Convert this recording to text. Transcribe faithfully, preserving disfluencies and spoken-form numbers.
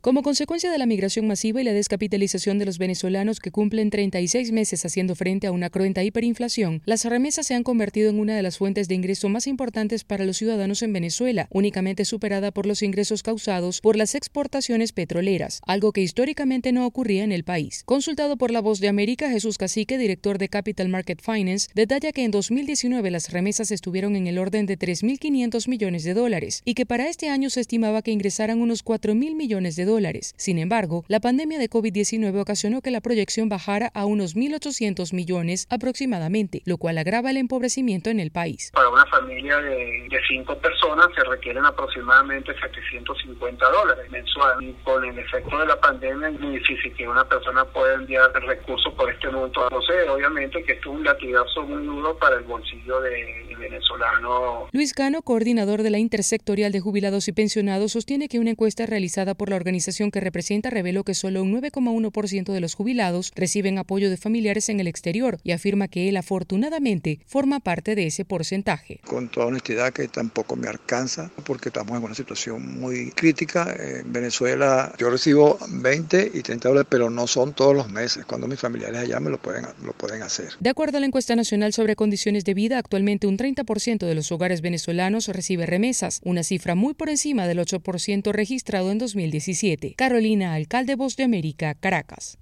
Como consecuencia de la migración masiva y la descapitalización de los venezolanos que cumplen treinta y seis meses haciendo frente a una cruenta hiperinflación, las remesas se han convertido en una de las fuentes de ingreso más importantes para los ciudadanos en Venezuela, únicamente superada por los ingresos causados por las exportaciones petroleras, algo que históricamente no ocurría en el país. Consultado por La Voz de América, Jesús Cacique, director de Capital Market Finance, detalla que en dos mil diecinueve las remesas estuvieron en el orden de tres mil quinientos millones de dólares y que para este año se estimaba que ingresaran unos cuatro mil millones de dólares. Dólares. Sin embargo, la pandemia de COVID diecinueve ocasionó que la proyección bajara a unos mil ochocientos millones aproximadamente, lo cual agrava el empobrecimiento en el país. Para una familia de, de cinco personas se requieren aproximadamente setecientos cincuenta dólares mensuales. Y con el efecto de la pandemia es muy difícil que una persona pueda enviar recursos por este monto. Entonces, obviamente que esto es un latigazo muy duro para el bolsillo de, de venezolano. Luis Cano, coordinador de la Intersectorial de Jubilados y Pensionados, sostiene que una encuesta realizada por la organización que representa reveló que solo un nueve coma uno por ciento de los jubilados reciben apoyo de familiares en el exterior y afirma que él afortunadamente forma parte de ese porcentaje. Con toda honestidad que tampoco me alcanza porque estamos en una situación muy crítica. En Venezuela yo recibo veinte y treinta dólares, pero no son todos los meses. Cuando mis familiares allá me lo pueden, lo pueden hacer. De acuerdo a la encuesta nacional sobre condiciones de vida, actualmente un treinta por ciento de los hogares venezolanos recibe remesas, una cifra muy por encima del ocho por ciento registrado en dos mil diecisiete. Carolina Alcalde, Voz de América, Caracas.